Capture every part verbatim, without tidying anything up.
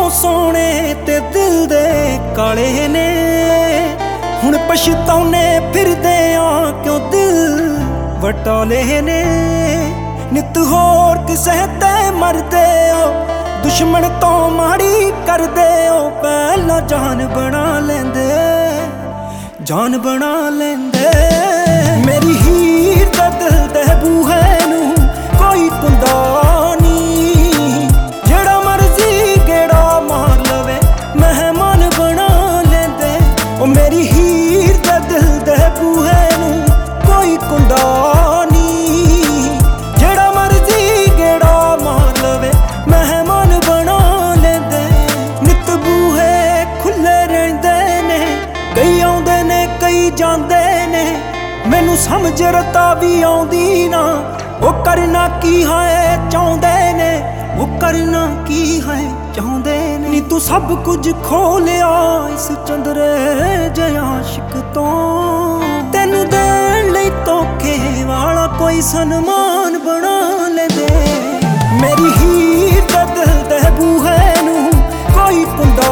सोने ते दिल दे काले ने हुण पछताउने फिरदे आ क्यों दिल वटाले ने। नित होर किसे ते मरदे ओ दुश्मन तो माड़ी करदे ओ पहला जान बना लेंदे जान बना लेंदे। मेरी हीर दा दिल दे बूहे नूं कोई कुंदा नी जेड़ा मर्जी गेड़ा मार लवे मेहमान बना लेंदे। ओ मेरी हीर दा दिल दे बूहे नूं कोई कुंदा नी जेड़ा मर्जी गेड़ा मार लवे मेहमान बना लेंदे। नित बूहे खुले रहिंदे ने कई आउंदे ने कई जांदे ने मैनू समझ रता भी आउंदी ना ओ करना की है चाहुंदे ने ओ करना की है चाहुंदे ने। नी तू सब कुछ खो लिया इस चंदरे जे आशिक तो तेनू देण लई धोखे वाला कोई सनमान बना लेंदे। मेरी हीर दा दिल दे बूहे नूं कोई कुंदा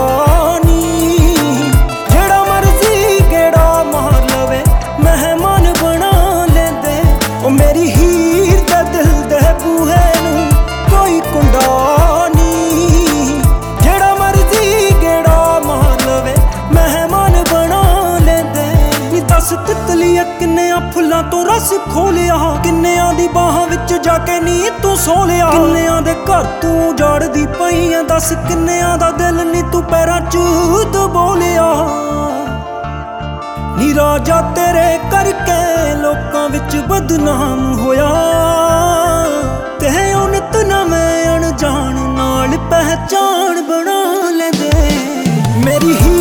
मेरी हीर दा दिल दे बूहे नूं कोई कुंडा नी जेड़ा मर्जी गेड़ा मार लवे मेहमान बना लेंदे। नी दस तितलिया किन्नियां फुल्लां तो रस खोलिया किन्नियां दी बाहां विच जाके नी तू सो लिया किन्नियां दे घर तू जाड़दी पई ऐ दस किन्नियां दा दिल नी तू पैरां च दबोलिया। नी राजा तेरे करके लोकां विच बदनाम होया ते उन्नत ना मैं अनजान नाल पहचान बना लेंदे। मेरी